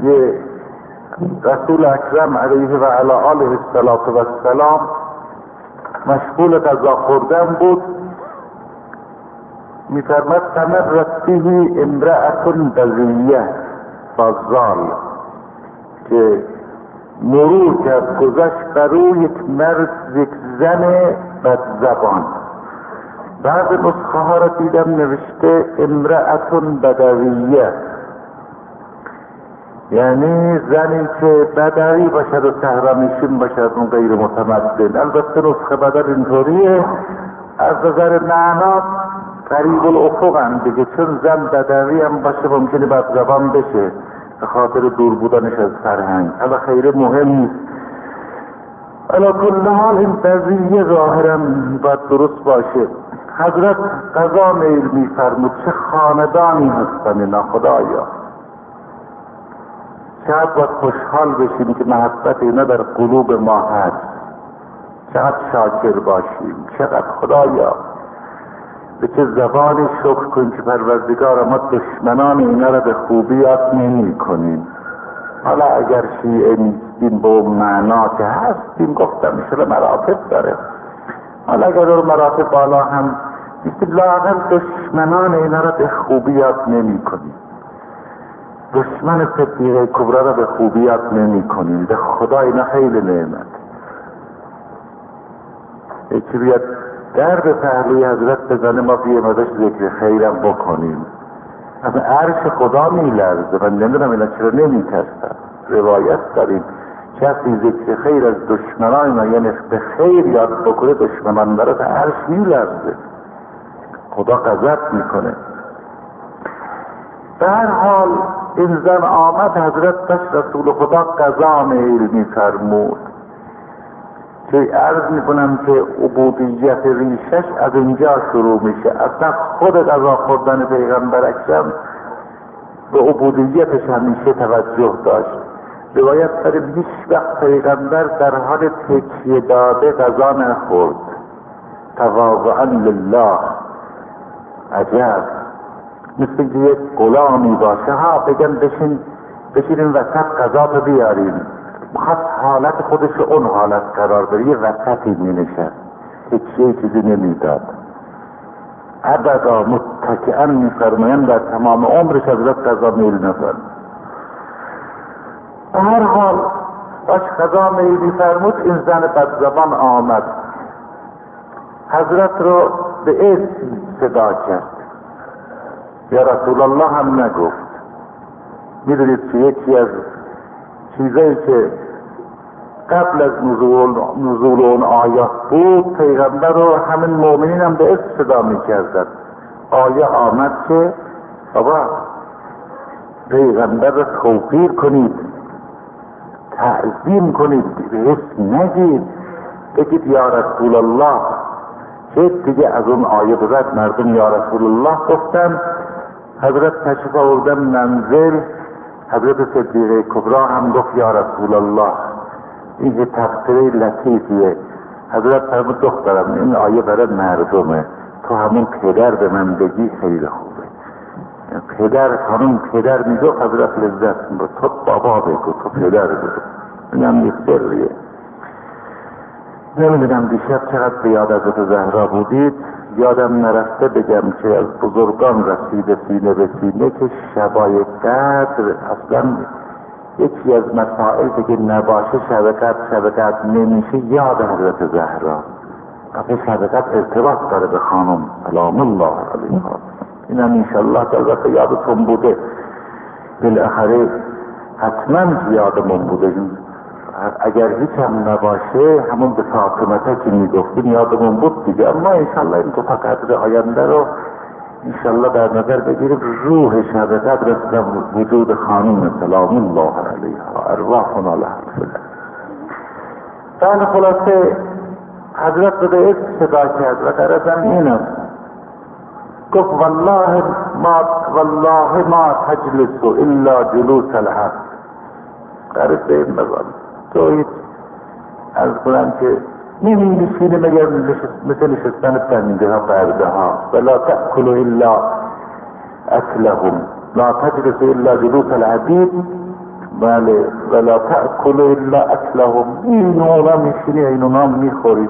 یه رسول اکرم علیه و علی آله السلام مشغول غذا خوردن بود، میفرماد تمرت به امرأة بذیه فضال، که مرور کرد گذشت بر او یک زن بدزبان. بعض نسخه ها را دیدم نوشته امرأة بدویه، یعنی زنی که بدوی باشد و صحرامیشون باشد، اون غیر متمدن. البته نسخه بدل اینطوریه، از نظر معنا قریب الافق هم دیگه، چون زن بدوی هم باشه ممکنه بدزبان بشه به خاطر دور بودنش از فرهنگ. اما خیلی مهم نیست. علا کل حال این قضیه ظاهرا باید درست باشه. حضرت قضا میل میفرمود چه خاندانی هستن اینا خدایا، شاید باید خوشحال بشیم که محبت اینا در قلوب ما هست، چقدر شاکر باشیم، چقدر خدایا به چه زبانی شکر کن که پروردگار ما دشمنان اینا را به خوبی یاد نمی کنیم. حالا اگر شیعه نیستیم به اون معنا که هستیم، گفتم میشه مراتب داره، حالا اگر اون مراتب بالا هم نیستیم، لااقل دشمنان اینا را به خوبی یاد نمی کنیم، دشمن صدیقه کبرا را به خوبی یاد نمی کنیم. به خدا اینا خیلی نعمت. یکی بیاد در به پهلوی حضرت بزنه ما بیایم ازش ذکر خیرم بکنیم، از عرش خدا میلرزه. من نمیدونم اینا چرا نمیترسن. روایت داریم کسی ذکر خیر از دشمنان، یعنی به خیر یاد بکنه، دشمنان داره به عرش میلرزه، خدا غضب میکنه. به هر حال این زن آمد، حضرت داشت رسول خدا قضا میل میفرمود که عرض میکنم که عبودیت ریشش از اینجا شروع میشه. اصلا خود غذا خوردن پیغمبر اکرم به عبودیتش همیشه توجه داشت. روایت داریم هیچ وقت پیغمبر در حال تکیه داده غذا نخورد، تواضعا لله. عجب، مثل که یک غلامی باشه، ها بگن بشینیم وسط غذا رو بیاریم، خواست حالت خودش اون حالت قرار بره، یه وسطی می نشد، هیچ چیزی نمیداد. ابدا متکئا می فرمایند در تمام عمرش حضرت غذا میل نفرد. به هر حال داشت غذا میل فرمود، این زن بدزبان آمد، حضرت رو به اسم صدا کرد، یا رسول الله هم نگفت. میدونید که یکی از چیزایی که قبل از نزول اون آیات بود، پیغمبر رو همین مؤمنین هم به اسم صدا میکردن. آیه آمد که بابا پیغمبر رو توقیر کنید، تعظیم کنید، به اسم نگید، بگید یا رسول الله. که دیگه از اون آیه بعد مردم یا رسول الله گفتن. حضرت تشریف آوردن منزل، حضرت صدیقه کبرا هم گفت یا رسول الله. این یه تفسیر لطیفیه. حضرت فرمود دخترم این آیه برای مردمه، تو همون پدر به من بگی خیلی خوبه. پدر خانم پدر میگفت حضرت لذت میبرد، تو بابا بگو، تو پدر بگو. این هم یه سریه. نمیدونم دیشب چقدر به یاد حضرت زهرا بودید، یادم نرفته بگم که از بزرگان رسیده سینه به سینه که شبای قدر اصلا یکی از مسائل که نباشه شب نمیشه یاد حضرت زهرا. اصلا شب قدر ارتباط داره به خانم سلام الله علیها. این هم انشالله که حضرت یادتون بوده، بالاخره حتما یادمون بوده. اگر هیچ هم نباشه همون به فاطمه که میگفتیم یادمون بود دیگه. اما انشالله این دو تا قدر آینده رو انشالله در نظر بگیریم. روح شب قدر رسیدن وجود خانم سلام الله علیها، ارواحنا لها الفدا. بله خلاصه حضرت به اسم صدا کرد و غرضم این است، گفت والله ما تجلس الا جلوس الحق. غرض به این بزن توید از کنم که نمیشینه مگر مثل نشستن بنده ها برده ها. ولا تأکل الا اکلهم لا تجلس الا جلوس العبید بله ولا تأکلوا الا اکلهم، این اونا میشینی این اونا میخورید.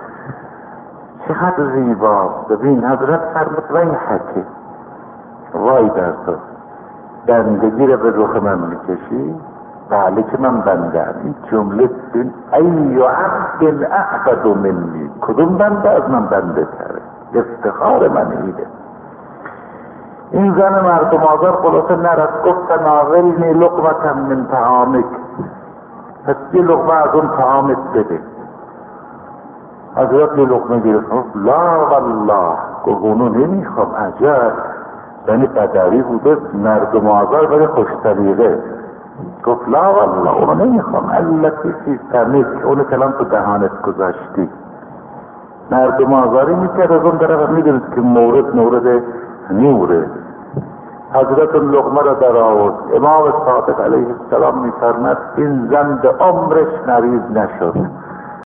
چقدر زیباست. ببین حضرت فرمود وای حکه، وای در تو، بندگی رو به رخ من میکشی؟ بله که من بندم. این جمله بین ای عبد اعبد منی، کدوم بنده از من بنده تره؟ افتخار من اینه. این زن مردم آزار خلاصه نرد، گفت تناولنی لقمة من طعامک، پس یه لقمه از اون طعامت بده. حضرت یه لقمه گرفت، لا والله، گفت اونو نمیخوام. عجب، یعنی بدوی بوده مردم آزار ولی خوش طریقه. گفت لا والله اونو نمیخوام، التی فی فمک، اونو کلام تو دهانت گذاشتی. مردم آزاری میکرد از اون طرف میدونید که مورد نوره. حضرت لقمه را در آورد. امام صادق علیه السلام میفرمد این زن به عمرش مریض نشد.